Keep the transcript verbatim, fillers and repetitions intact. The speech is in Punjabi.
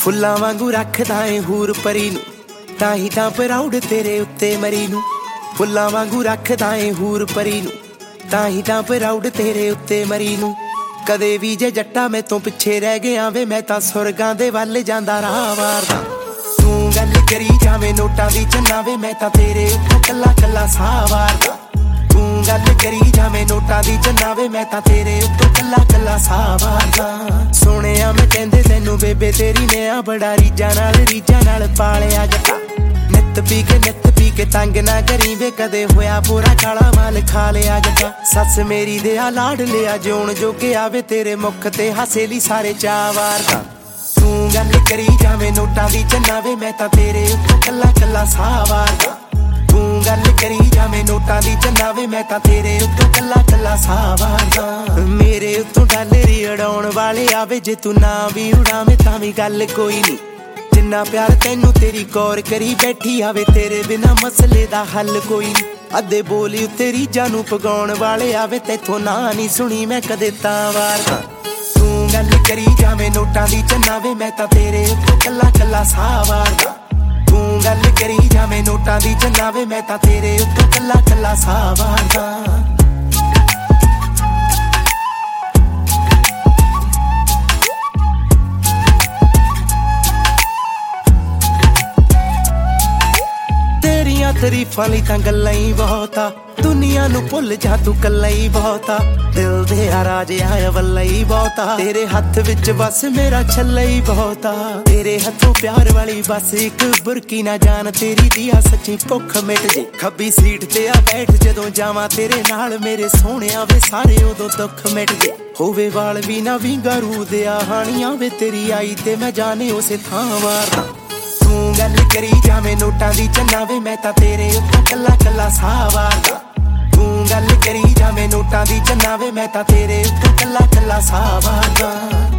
ਫੁੱਲਾਂ ਵਾਂਗੂ ਰੱਖਦਾ ਏ ਹੂਰ ਪਰੀ ਨੂੰ, ਤਾਂ ਹੀ ਤਾਂ ਪ੍ਰਾਊਡ ਤੇਰੇ ਉੱਤੇ ਮਰੀ ਨੂੰ। ਫੁੱਲਾਂ ਵਾਂਗੂ ਰੱਖਦਾ ਏ ਹੂਰ ਪਰੀ ਨੂੰ, ਤਾਂ ਹੀ ਤਾਂ ਪ੍ਰਾਊਡ ਤੇਰੇ ਉੱਤੇ ਮਰੀ ਨੂੰ। ਕਦੇ ਵੀ ਜੇ ਜੱਟਾ ਮੈਂ ਤੋਂ ਪਿੱਛੇ ਰਹਿ ਗਿਆ ਵੇ, ਮੈਂ ਤਾਂ ਸੁਰਗਾਂ ਦੇ ਵੱਲ ਜਾਂਦਾ ਰਾਹ ਵਾਰਦਾ। ਤੂੰ ਗੱਲ ਕਰੀ ਜਾਵੇਂ ਨੋਟਾਂ ਦੀ ਚੰਨਾ ਵੇ, ਮੈਂ ਤਾਂ ਤੇਰੇ ਉੱਤੋਂ ਕੱਲਾ ਕੱਲਾ ਸਾਹ ਵਾਰਦਾ। ਤੂੰ ਗੱਲ ਕਰੀ ਜਾਵੇਂ ਨੋਟਾਂ ਦੀ ਚੰਨਾ ਵੇ, ਮੈਂ ਤਾਂ ਤੇਰੇ ਉੱਤੋਂ ਕੱਲਾ ਕੱਲਾ ਸਾਹ ਵਾਰਦਾ। ਸੁਣਿਆ ਮੈਂ ਕਹਿੰਦੇ ਤੈਨੂੰ ਬੇਬੇ ਤੇਰੀ ਨੇ ਆ ਬੜਾ ਰੀਝਾਂ ਨਾਲ ਰੀਝਾਂ ਨਾਲ ਪਾਲਿਆ ਜੱਟਾ। ਨਿੱਤ ਪੀ ਕੇ ਨਿੱਤ ਪੀ ਕੇ ਤੰਗ ਨਾ ਕਰੀ ਵੇ, ਕਦੇ ਹੋਇਆ ਪੂਰਾ ਕਾਲਾ ਮਾਲ ਖਾ ਲਿਆ ਜੱਟਾ। ਸੱਸ ਮੇਰੀ ਦੇ ਆ ਲਾਡ ਲਿਆ ਜਿਉਣ ਜੋਗੇ ਆਵੇ, ਤੇਰੇ ਮੁੱਖ ਤੇ ਹਾਸੇ ਲਈ ਸਾਰੇ ਚਾਅ ਵਾਰਦਾ। ਤੂੰ ਗੱਲ ਕਰੀ ਜਾਵੇਂ ਨੋਟਾਂ ਦੀ ਚੰਨਾ ਵੇ, ਮੈਂ ਤਾਂ ਤੇਰੇ ਉੱਤੋਂ ਕੱਲਾ ਕੱਲਾ ਸਾਹ ਵਾਰਦਾ। ਤੂੰ ਗੱਲ ਕਰੀ ਜਾਵੇਂ ਨੋਟਾਂ ਦੀ ਚੰਨਾ ਵੇ, ਮੈਂ ਤਾਂ ਤੇਰੇ ਉੱਤੋਂ ਕੱਲਾ ਕੱਲਾ ਸਾਹ ਵਾਰਦਾ। ਮੇਰੇ ਉੱਤੋਂ ਡਾਲਰੀ ਉਡਾਉਣ ਵਾਲੇ ਆਵੇ, ਜੇ ਤੂੰ ਨਾ ਵੀ ਉਡਾਵੇਂ ਤਾਂ ਵੀ ਗੱਲ ਕੋਈ ਨੀ। ਜਿੰਨਾ ਪਿਆਰ ਤੈਨੂੰ ਤੇਰੀ ਕੌਰ ਕਰੀ ਬੈਠੀ ਆਵੇ, ਤੇਰੇ ਬਿਨਾ ਮਸਲੇ ਦਾ ਹੱਲ ਕੋਈ ਨੀ। ਅੱਧੇ ਬੋਲੀ ਉੱਤੇ ਰੀਝਾਂ ਨੂੰ ਪਗਾਉਣ ਵਾਲੇ ਆਵੇ, ਤੈਥੋਂ ਨਾ ਨੀ ਸੁਣੀ ਮੈਂ ਕਦੇ ਤਾਂ ਵਾਰਦਾ। ਤੂੰ ਗੱਲ ਕਰੀ ਜਾਵੇਂ ਨੋਟਾਂ ਦੀ ਚੰਨਾ ਵੇ, ਮੈਂ ਤਾਂ ਤੇਰੇ ਉੱਤੋਂ ਕੱਲਾ ਕੱਲਾ ਸਾਹ ਵਾਰਦਾ। ਤੂੰ ਗੱਲ ਕਰੀ ਜਾਵੇਂ ਨੋਟਾਂ ਦੀ ਚੰਨਾ ਵੇ, ਮੈਂ ਤਾਂ ਤੇਰੇ ਉੱਤੋਂ ਕੱਲਾ ਕੱਲਾ ਸਾਹ ਵਾਰਦਾ। ਤਰੀਫਾਂ ਲਈ ਤਾਂ ਗੱਲਾਂ ਹੀ ਬਹੁਤਾ, ਦੁਨੀਆ ਨੂੰ ਭੁੱਲ ਜਾ ਤੂੰ ਕੱਲਾ ਹੀ ਬਹੁਤਾ। ਦਿਲ ਦੇ ਆ ਰਾਜ ਆਇਆ ਵੱਲਾ ਹੀ ਬਹੁਤਾ, ਤੇਰੇ ਹੱਥ ਵਿੱਚ ਬਸ ਮੇਰਾ ਛੱਲਾ ਹੀ ਬਹੁਤਾ। ਤੇਰੇ ਹੱਥੋਂ ਪਿਆਰ ਵਾਲੀ ਬਸ ਇੱਕ ਬੁਰਕੀ ਨਾ ਜਾਣ, ਤੇਰੀ ਦੀ ਆ ਸੱਚੀ ਭੁੱਖ ਮਿਟ ਜੇ। ਖੱਬੀ ਸੀਟ ਤੇ ਆ ਬੈਠ ਜਦੋਂ ਜਾਵਾਂ ਤੇਰੇ ਨਾਲ, ਮੇਰੇ ਸੋਹਣਿਆ ਵੇ ਸਾਰੇ ਉਦੋਂ ਦੁੱਖ ਮਿਟ ਜੇ। ਹੋਵੇ ਵਾਲ ਵੀ ਨਾ ਵਿੰਗਾ ਰੂ ਦੇ ਆ ਹਾਣੀਆਂ ਵੇ, ਤੇਰੀ ਆਈ ਤੇ ਮੈਂ ਜਾਣੇ ਉਸੇ ਥਾਂ ਵਾਰਦਾ। ਤੂੰ ਗੱਲ ਕਰੀ ਜਾਵੇਂ ਨੋਟਾਂ ਦੀ ਚੰਨਾ ਵੇ, ਮੈਂ ਤਾਂ ਤੇਰੇ ਉੱਤੋਂ ਕੱਲਾ ਕੱਲਾ ਸਾਹ ਵਾਰਦਾ। ਤੂੰ ਗੱਲ ਕਰੀ ਜਾਵੇਂ ਨੋਟਾਂ ਦੀ ਚੰਨਾ ਵੇ, ਮੈਂ ਤਾਂ ਤੇਰੇ ਉੱਤੋਂ ਕੱਲਾ ਕੱਲਾ ਸਾਹ ਵਾਰਦਾ।